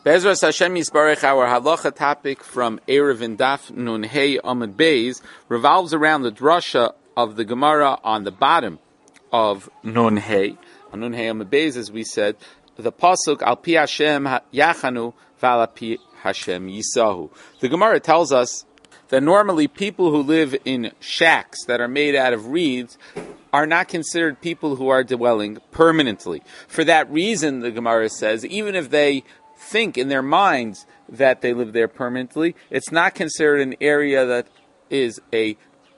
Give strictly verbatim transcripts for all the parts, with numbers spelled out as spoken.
Be'ezras Hashem Yisbarech, our halacha topic from Erev and Daf Nun Hey Amud Beis revolves around the drasha of the Gemara on the bottom of Nun Hey. On Nun Hey Amud Beis, as we said, the pasuk Al Pi Hashem Yachanu Val Al Pi Hashem Yisahu. The Gemara tells us that normally people who live in shacks that are made out of reeds are not considered people who are dwelling permanently. For that reason, the Gemara says, even if they think in their minds that they live there permanently, it's not considered an area that is a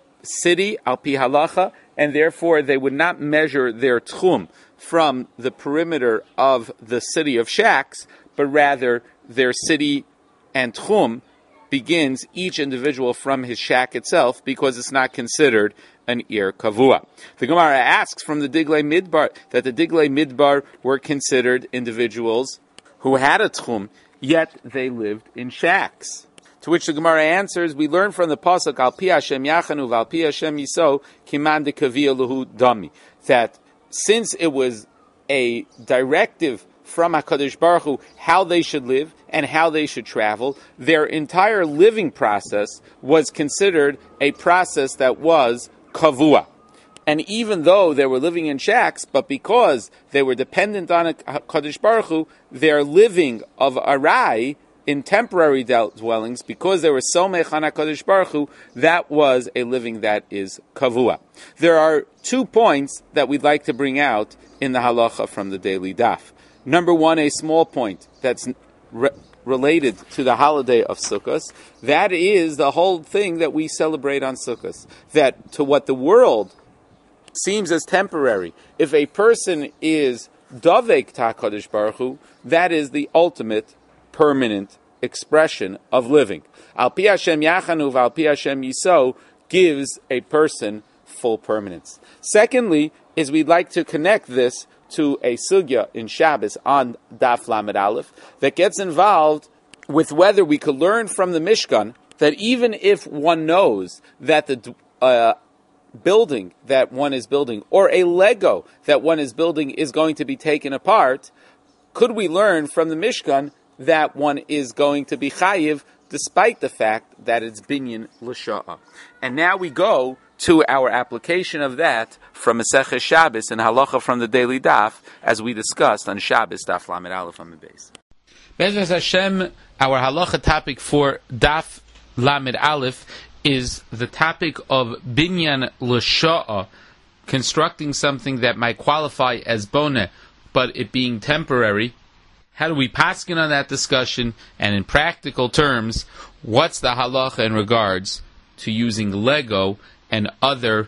city, al pi halacha, and therefore they would not measure their tchum from the perimeter of the city of shacks, but rather their city and tchum begins each individual from his shack itself, because it's not considered an ir kavua. The Gemara asks from the Diglei Midbar that the Diglei Midbar were considered individuals who had a tchum, yet they lived in shacks. To which the Gemara answers, we learn from the pasuk Al Pi Hashem Yachanu Val Pi Hashem Yiso Kiman de Kavia Luhu Dami, that since it was a directive from HaKadosh Baruch Hu how they should live and how they should travel, their entire living process was considered a process that was kavua. And even though they were living in shacks, but because they were dependent on HaKadosh Baruch Hu, their living of arai in temporary dwellings, because they were somech on HaKadosh Baruch Hu, that was a living that is kavua. There are two points that we'd like to bring out in the halacha from the daily daf. Number one, a small point that's re- related to the holiday of Sukkot. That is the whole thing that we celebrate on Sukkot. That to what the world seems as temporary, if a person is davek ta HaKadosh Baruch Hu, that is the ultimate permanent expression of living. Al Pi Hashem Yachanu Val Pi Hashem Yiso gives a person full permanence. Secondly, is we'd like to connect this to a sugya in Shabbos on Daf Lamed Aleph that gets involved with whether we could learn from the Mishkan that even if one knows that the uh, building that one is building, or a Lego that one is building, is going to be taken apart, could we learn from the Mishkan that one is going to be chayiv despite the fact that it's binyan l'sha'a? And now we go to our application of that from Masechah Shabbos and halacha from the daily daf, as we discussed on Shabbos Daf Lamed Aleph on the base. Bezras Hashem, our halacha topic for Daf Lamed Aleph is the topic of binyan l'sha'a, constructing something that might qualify as boneh, but it being temporary. How do we paskin on that discussion? And in practical terms, what's the halacha in regards to using Lego and other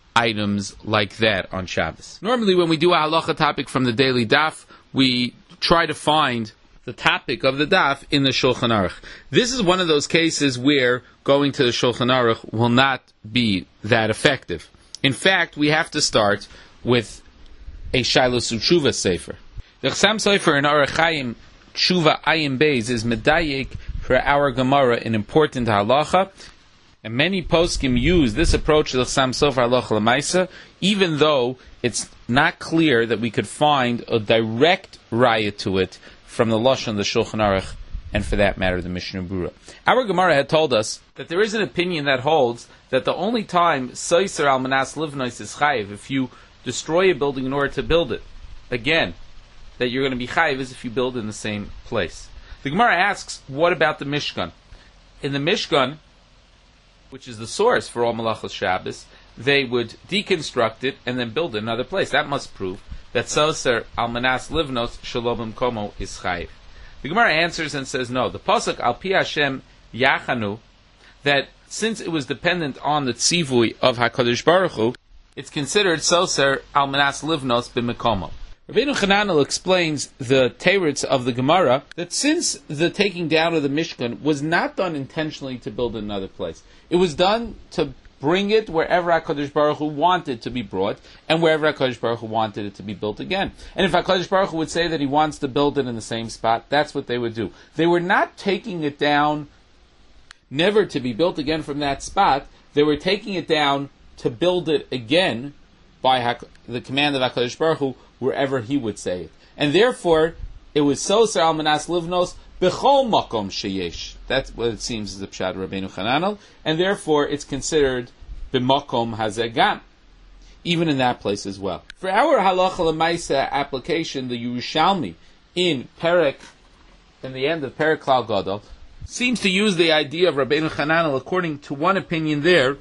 items like that on Shabbos? Normally when we do a halacha topic from the daily daf, we try to find the topic of the daf in the Shulchan Aruch. This is one of those cases where going to the Shulchan Aruch will not be that effective. In fact, we have to start with a Shilos U'Tshuva Sefer. The Chassam Sefer in Orach Chaim Tshuva Ayin Beis is medayik for our Gemara an important halacha. And many poskim use this approach to the Chassam Sofer Halacha L'Maisa, even though it's not clear that we could find a direct raya to it from the Lashon of the Shulchan Aruch, and for that matter, the Mishnah Berurah. Our Gemara had told us that there is an opinion that holds that the only time Soiser Al Manas Livnos is chayiv, if you destroy a building in order to build it again, that you're going to be chayiv is if you build in the same place. The Gemara asks, what about the Mishkan? In the Mishkan, which is the source for all Malachos Shabbos, they would deconstruct it and then build it another place. That must prove that Soser Al Manas Livnos Shalom Komo is chayiv. The Gemara answers and says no. The pasuk Al Pi Hashem Yachanu, that since it was dependent on the tzivui of HaKadosh Baruch Hu, it's considered Soser Al Manas Livnos B'Mekomo. Rabbeinu Chananel explains the teretz of the Gemara that since the taking down of the Mishkan was not done intentionally to build another place, it was done to bring it wherever HaKadosh Baruch Hu wanted to be brought, and wherever HaKadosh Baruch Hu wanted it to be built again. And if HaKadosh Baruch Hu would say that he wants to build it in the same spot, that's what they would do. They were not taking it down never to be built again from that spot. They were taking it down to build it again by the command of HaKadosh Baruch Hu, wherever he would say it. And therefore, it was Soser al Manas Livnos B'chol Makom Sheyesh. That's what it seems is the Pshat Rabbeinu Chananel, and therefore it's considered B'makom Hazegam, even in that place as well. For our Halacha L'Maisa application, the Yerushalmi in Perek, in the end of Perek Klal Gadol, seems to use the idea of Rabbeinu Chananel, according to one opinion there,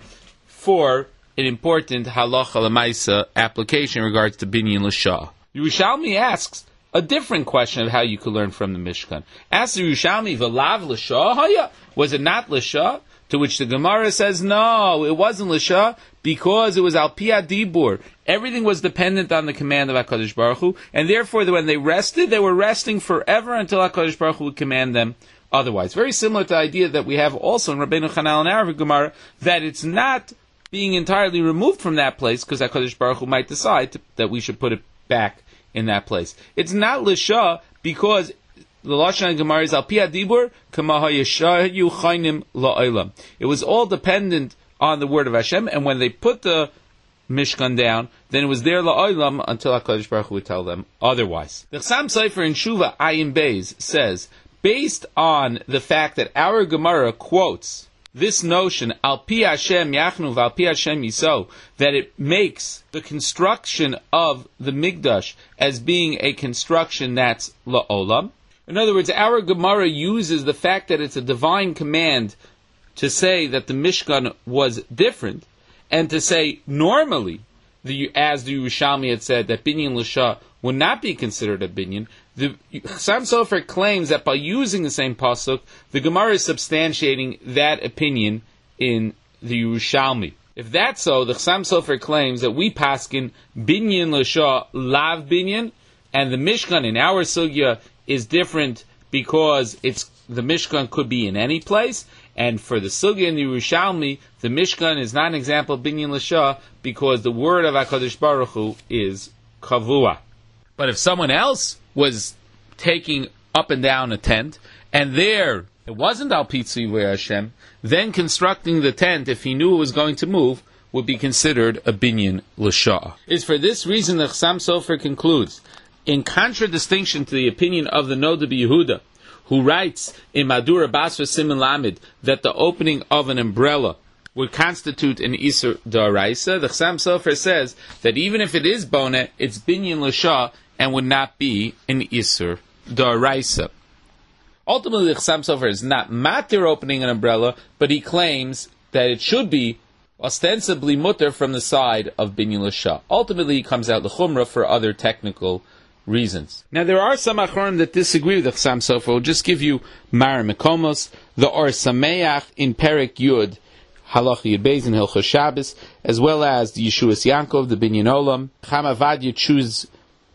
for an important Halacha L'Maisa application in regards to Binyan L'Shah. Yerushalmi asks a different question of how you could learn from the Mishkan. Asks the Yerushalmi, V'lav L'Shah Haya? Was it not L'Shah? To which the Gemara says, no, it wasn't L'Shah, because it was Al Pi Adibur. Everything was dependent on the command of HaKadosh Baruch Hu, and therefore when they rested, they were resting forever until HaKadosh Baruch Hu would command them otherwise. Very similar to the idea that we have also in Rabbeinu Chananel and Arabic Gemara, that it's not being entirely removed from that place, because HaKadosh Baruch Hu might decide to, that we should put it back in that place. It's not L'Shah, because the Lashon Gemara is Al Pi Adibur, Kama Hayashayu Chaynim La'olam. It was all dependent on the word of Hashem, and when they put the Mishkan down, then it was there La'olam until HaKadosh Baruch Hu would tell them otherwise. The Chassam Sofer in Shuva Ayin Beis says, based on the fact that our Gemara quotes this notion, Al Pi Hashem Yachnu Al Pi Hashem Yiso, that it makes the construction of the Mikdash as being a construction that's La'olam. In other words, our Gemara uses the fact that it's a divine command to say that the Mishkan was different, and to say normally, the, as the Yerushalmi had said, that Binyan L'Shah would not be considered a Binyan. The Chassam Sofer claims that by using the same pasuk, the Gemara is substantiating that opinion in the Yerushalmi. If that's so, the Chassam Sofer claims that we paskin Binyan L'Shah lav Binyan, and the Mishkan in our sugya is different because it's the Mishkan could be in any place, and for the sugya in the Yerushalmi, the Mishkan is not an example of Binyan L'Shah because the word of HaKadosh Baruch Hu is kavua. But if someone else was taking up and down a tent, and there it wasn't Al Pi Tzivui Hashem, then constructing the tent, if he knew it was going to move, would be considered a Binyan L'Shah. It's for this reason that Chassam Sofer concludes, in contradistinction to the opinion of the Noda B'Yehuda, who writes in Madura Basra Siman Lamed that the opening of an umbrella would constitute an Isur D'Oraisa, the Chassam Sofer says that even if it is Boneh, it's Binyan L'Shah and would not be an Isur D'Oraisa. Ultimately, the Chassam Sofer is not matir opening an umbrella, but he claims that it should be ostensibly mutter from the side of Binyan L'Shah. Ultimately, he comes out l'chumra for other technical reasons. Now, there are some Acharonim that disagree with the Chassam Sofer. We'll just give you Mar Mekomos, the Or Sameach in Perek Yud, Halacha Yud Beis in Hilchos Shabbos, as well as the Yeshuas Yankov, the Binyan Olam. Chama Vadia choose,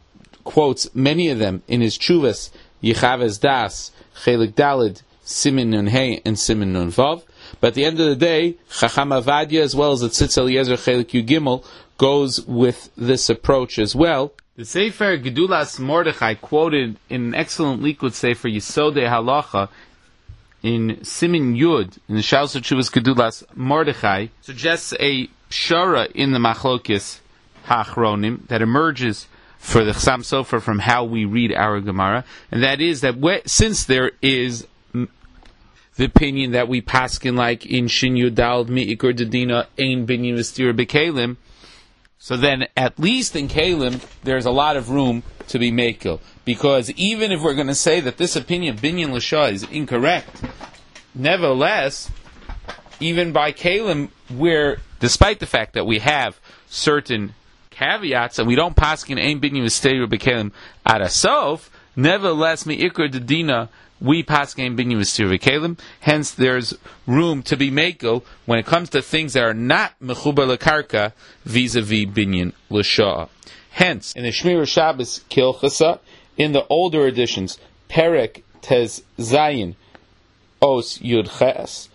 quotes many of them in his Chuvas, Yechaves Das, Chelik Dalid, Simin Nun Hey, and Simin Nun Vav. But at the end of the day, Chacham Avadia, as well as the Tzitz Eliezer Chelik Yud Gimel, goes with this approach as well. The Sefer Gedulas Mordechai, quoted in an excellent Likud Sefer Yisodei Halacha in Simin Yud, in the Shalos Chuvas Gedulas Mordechai, suggests a pshara in the Machlokes Hachronim that emerges for the Chassam Sofer from how we read our Gemara, and that is that we, since there is the opinion that we paskin like in Shin Yudal Mi'ikur Dedina Ein Binyan V'Stira B'Kelim, so then at least in Kelim there's a lot of room to be makel, because even if we're going to say that this opinion of Binyan L'Shah is incorrect, nevertheless, even by Kelim, where despite the fact that we have certain caveats and we don't paskin Ein Binyan V'Stira B'Kelim at Asof, nevertheless Mi'ikur Dedina we paskin Binyan V'Stira B'Kelim. Hence, there's room to be makel when it comes to things that are not mechubar lekarka vis-a-vis Binyan L'Shah. Hence, in the Shmir Shabbos Kilchasa, in the older editions, Perek Tez Zayin Os Yud Ches,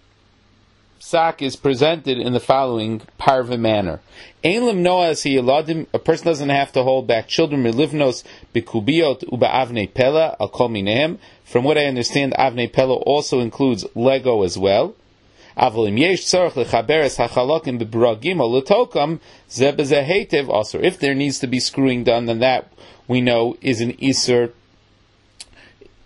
Psak is presented in the following parva manner. Ein limnoas hiyeladim, a person doesn't have to hold back children, milivnos bikubiot uba avnei pella al kol minehem. From what I understand, avnei pella also includes Lego as well. Avalim yesh tzarich lechaberes hachalokim bebragim o letokam ze bezehetev also. If there needs to be screwing done, then that we know is an iser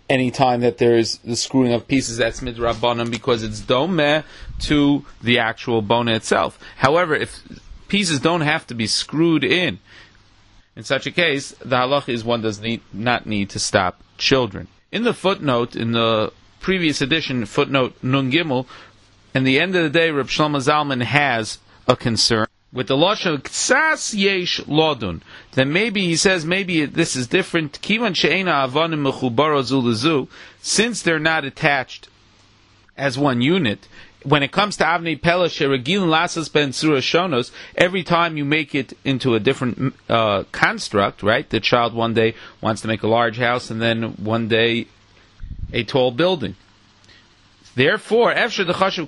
anytime that there's the screwing of pieces, that's midrabanan because it's domeh to the actual bona itself. However, if pieces don't have to be screwed in, in such a case, the halach is one does need, not need to stop children. In the footnote, in the previous edition, footnote Nun Gimel, in the end of the day, Reb Shlomo Zalman has a concern with the lashon ksas yesh lodun. Then maybe he says maybe this is different. Kivan she'ena avanim mechubaro zu lezu, since they're not attached as one unit. When it comes to avnei pela sheregil lasas ben surah shonos, every time you make it into a different uh, construct, right? The child one day wants to make a large house, and then one day a tall building. Therefore, for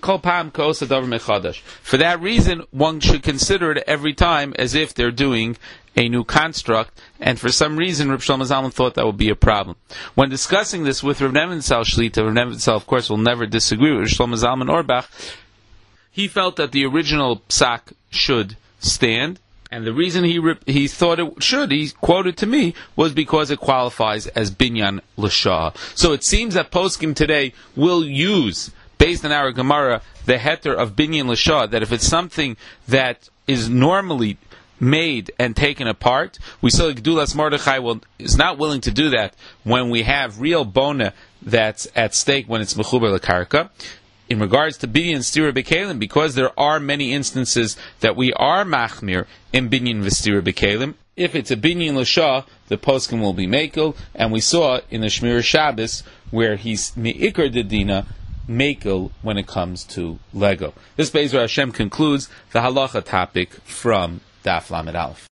that reason, one should consider it every time as if they're doing a new construct, and for some reason, Reb Shlomo Zalman thought that would be a problem. When discussing this with Reb Nevinsal Shlita, Reb Nevinsal, of course, will never disagree with Reb Shlomo Zalman Auerbach. He felt that the original psak should stand, and the reason he he thought it should, he quoted to me, was because it qualifies as binyan l'shah. So it seems that poskim today will use, based on our Gemara, the heter of binyan l'shah, that if it's something that is normally made and taken apart, we saw Gedulas Mordechai will, is not willing to do that when we have real bona that's at stake when it's mechuber l'karka. In regards to binyan stira b'kelim, because there are many instances that we are machmir in binyan v'stira b'kelim, if it's a binyan l'shah, the poskim will be mekel, and we saw in the Shmir Shabbos where he's me'ikar dedina mekel when it comes to Lego. This Be'ezer Hashem concludes the halacha topic from Daf Lamed Aleph.